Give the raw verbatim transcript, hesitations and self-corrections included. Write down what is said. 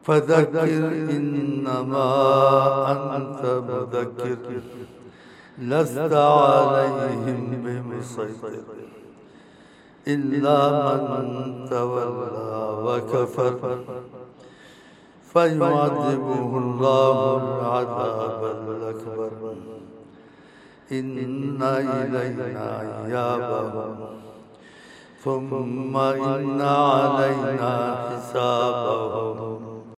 فذكر إنما أنت مذكر لست عليهم بمسيطر إلا من تولى وكفر فيعذبه الله العذاب الأكبر إن إلينا إيابهم ثم إن علينا حسابهم